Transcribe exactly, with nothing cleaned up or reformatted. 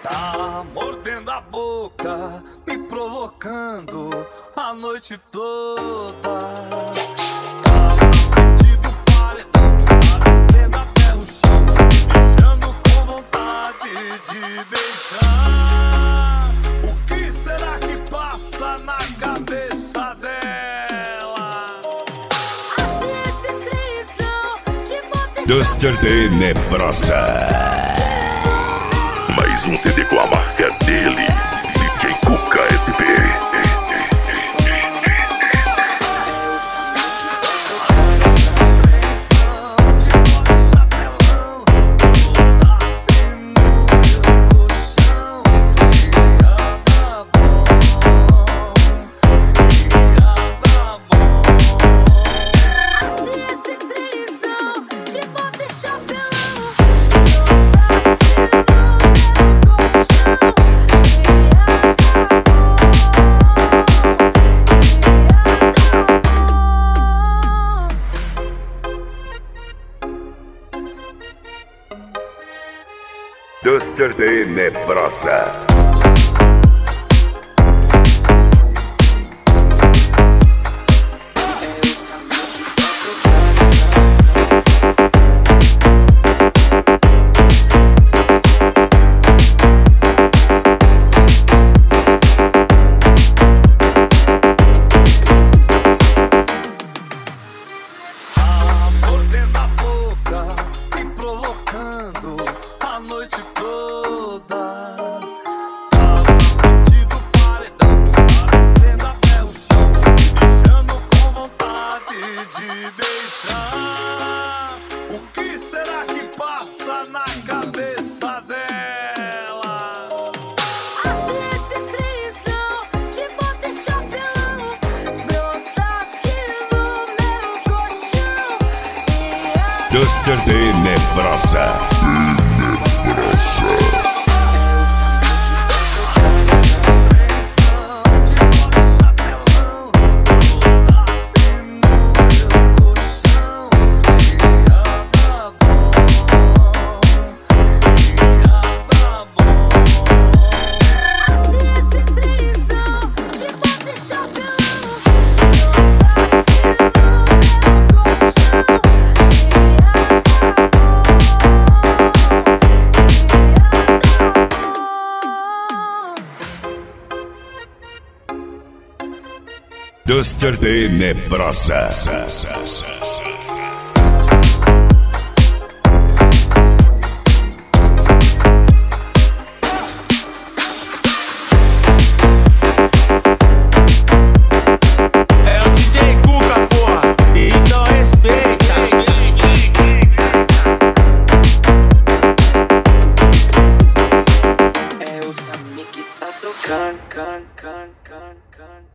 Tá mordendo a boca, me provocando a noite toda. Tá na frente do paredão, tá descendo até o chão, me deixando com vontade de beijar. O que será que passa na cabeça dela? Duster de Nebrosa. Mais um C D com a marca dele, D J Cuca S P. Duster de Nebrosa. A noite toda, tá na frente do paredão, tá descendo até o chão, me deixando com vontade de beijar. O que será que passa na cabeça dela? Acho esse trisão, te vou deixar pelão, brotasse no meu colchão. Duster de Nebrosa. Duster de Nebrosa. É o D J Cuca, porra, então respeita. É o Sammy que tá tocando, can, can, can, can.